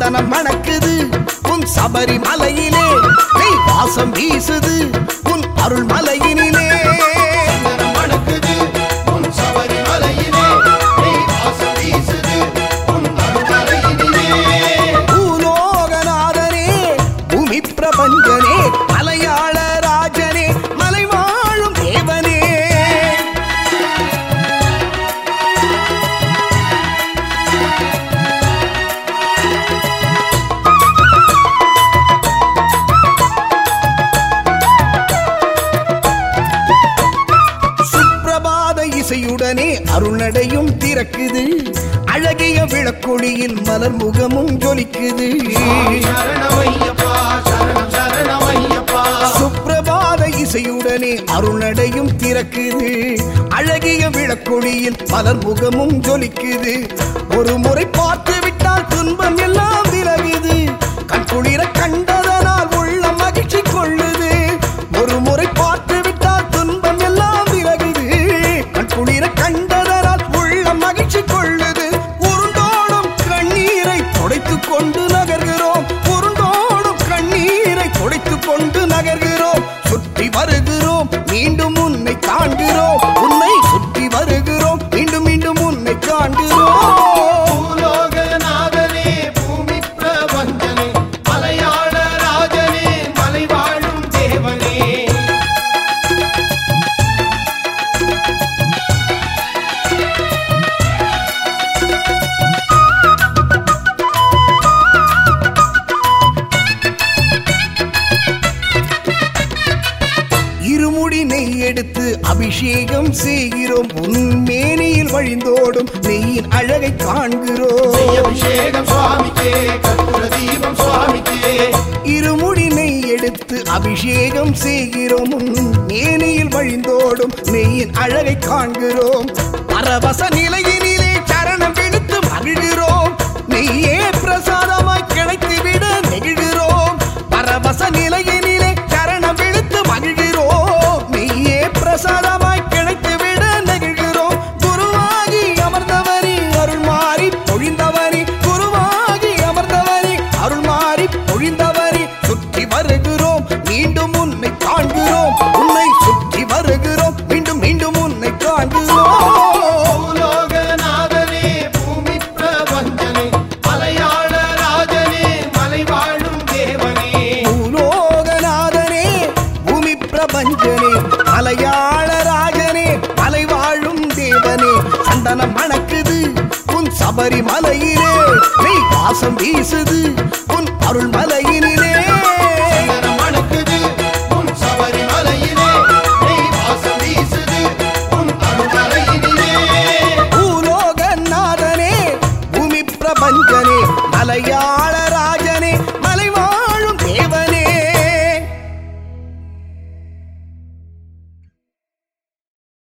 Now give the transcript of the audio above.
சந்தனம் மணக்குது உன் சபரிமலையிலே, நெய் வாசம் வீசுது உன் அருள் மலையினிலே. பூலோகநாதனே பூமி பிரபஞ்சனே மலையாள ராஜனே மலை வாழும் தேவனே. சுப்பிரபாத இசையுடனே அருணடையும் திறக்குது, அழகிய விளக்கொளியில் மலர் முகமும் ஜொலிக்குது. சுப்பிரபாத இசையுடனே அருணடையும் திறக்குது, அழகிய விளக்கொளியில் மலர் முகமும் ஜொலிக்குது. ஒரு முறை பார்த்து விட்டால் துன்பம் எல்லாம் விலகுது, கண்குளிர கண்டதனால் உள்ள மகிழ்ச்சி கொள்ளுது. ஒரு முறை பார்த்து விட்டால் துன்பம் எல்லாம் விலகுது, கண்குளிர கண்டதனால் உள்ள மகிழ்ச்சி கொள்ளுது. உருண்டோடும் கண்ணீரை துடைத்துக் கொண்டு நகர்கிறோம், உருண்டோடும் கண்ணீரை துடைத்துக் கொண்டு நகர்கிறோம். சுற்றி வருகிறோம் மீண்டும் உன்னை காண்கிறோம், உன்னை சுற்றி வருகிறோம் மீண்டும் மீண்டும் உன்னை காண்கிறோம். பூலோகநாதனே பூமி பிரபஞ்சனே மலையாள ராஜனே மலை வாழும் தேவனே. இருமுடி நெய் எடுத்து அபிஷேகம் செய்கிறோம், உன் மேனியில் வழிந்தோடும் நெய்யின் அழகை காண்கிறோம். அபிஷேகம் சுவாமிக்கே கற்பூர தீபம் சுவாமிக்கே. இருமுடி நெய் எடுத்து அபிஷேகம் செய்கிறோம், உன் மேனியில் வழிந்தோடும் நெய்யின் அழகை காண்கிறோம். பரவச நிலையினிலே சரணம் விடுத்து மகிழ்கிறோம், நெய்யே பிரசாதமாய் கிடைத்துவிட நெகிழ்கிறோம். பரவச நிலையினிலே சரணம் விடுத்து மகிழ்கிறோம், நெய்யே பிரசாதமாய் கிடைத்துவிட நெகிழ்கிறோம். குருவாகி அமர்ந்தவனே அருள் மாறி பொழிந்தவனே, குருவாகி அமர்ந்தவனே அருள் மாறி பொழிந்தவனே. சுற்றி வருகிறோம் மீண்டும் உன்னை காண்கிறோம், உன்னை சுற்றி வருகிறோம் மீண்டும் மீண்டும் உன்னை காண்கிறோம். பூலோகநாதனே பூமி பிரபஞ்சனே மலையாள ராஜனே மலை வாழும் தேவனே. பூலோகநாதனே பூமி பிரபஞ்சனே மலையாள ராஜனே மலை வாழும் தேவனே. சந்தனம் மணக்குது உன் சபரிமலையிலே, நெய் வாசம் வீசுது உன் அருள் மலையினிலே. மணக்குது உன் சபரிமலையிலே, நெய் வாசம் வீசுது உன் அருள்மலையினிலே. பூலோகநாதனே பூமி பிரபஞ்சனே மலையாள